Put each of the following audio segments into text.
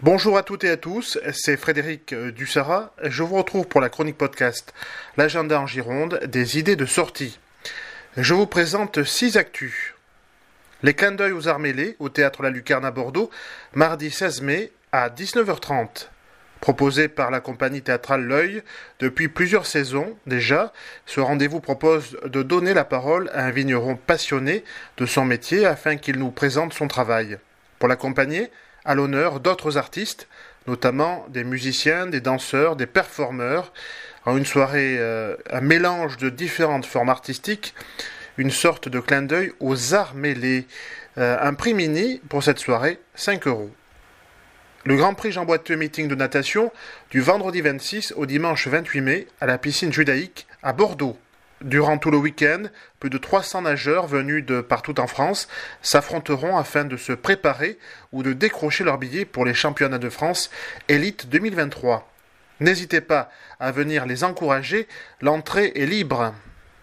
Bonjour à toutes et à tous, c'est Frédéric Dussara. Je vous retrouve pour la chronique podcast L'agenda en Gironde, des idées de sortie. Je vous présente 6 actus. Les clins d'œil aux arts mêlés au Théâtre La Lucarne à Bordeaux, mardi 16 mai à 19h30. Proposé par la compagnie théâtrale L'Œil depuis plusieurs saisons déjà, ce rendez-vous propose de donner la parole à un vigneron passionné de son métier afin qu'il nous présente son travail. Pour l'accompagner, à l'honneur d'autres artistes, notamment des musiciens, des danseurs, des performeurs, en une soirée, un mélange de différentes formes artistiques, une sorte de clin d'œil aux arts mêlés. Un prix mini pour cette soirée, 5 €. Le Grand Prix Jean Boiteux meeting de natation du vendredi 26 au dimanche 28 mai à la piscine judaïque à Bordeaux. Durant tout le week-end, plus de 300 nageurs venus de partout en France s'affronteront afin de se préparer ou de décrocher leur billet pour les championnats de France Élite 2023. N'hésitez pas à venir les encourager, l'entrée est libre.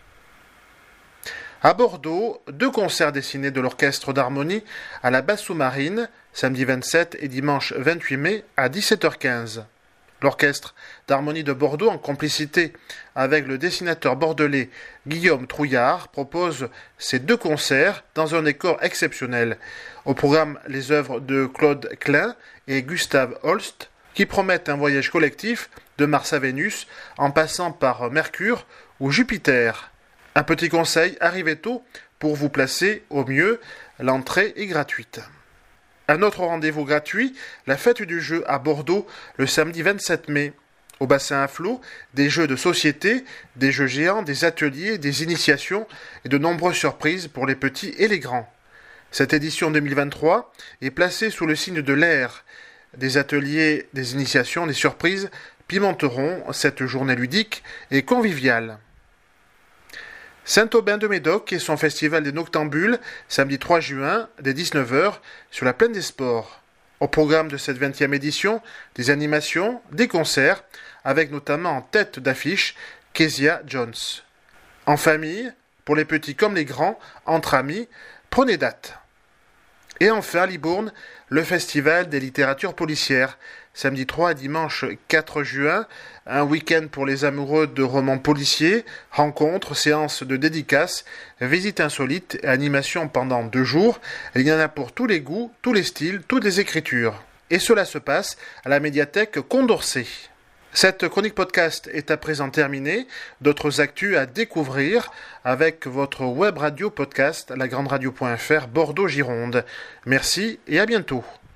À Bordeaux, 2 concerts dessinés de l'Orchestre d'Harmonie à la Basse Sous-Marine, samedi 27 et dimanche 28 mai à 17h15. L'Orchestre d'Harmonie de Bordeaux, en complicité avec le dessinateur bordelais Guillaume Trouillard, propose ces 2 concerts dans un décor exceptionnel. Au programme, les œuvres de Claude Klein et Gustave Holst, qui promettent un voyage collectif de Mars à Vénus, en passant par Mercure ou Jupiter. Un petit conseil, arrivez tôt pour vous placer au mieux, l'entrée est gratuite. Un autre rendez-vous gratuit, la fête du jeu à Bordeaux le samedi 27 mai. Au bassin à flot, des jeux de société, des jeux géants, des ateliers, des initiations et de nombreuses surprises pour les petits et les grands. Cette édition 2023 est placée sous le signe de l'air. Des ateliers, des initiations, des surprises pimenteront cette journée ludique et conviviale. Saint-Aubin-de-Médoc et son festival des Noctambules, samedi 3 juin, dès 19h, sur la Plaine des Sports. Au programme de cette 20e édition, des animations, des concerts, avec notamment en tête d'affiche Kezia Jones. En famille, pour les petits comme les grands, entre amis, prenez date. Et enfin, à Libourne, le festival des littératures policières, samedi 3 et dimanche 4 juin, un week-end pour les amoureux de romans policiers, rencontres, séances de dédicaces, visites insolites et animations pendant 2 jours. Il y en a pour tous les goûts, tous les styles, toutes les écritures. Et cela se passe à la médiathèque Condorcet. Cette chronique podcast est à présent terminée. D'autres actus à découvrir avec votre web radio podcast lagrandradio.fr Bordeaux-Gironde. Merci et à bientôt.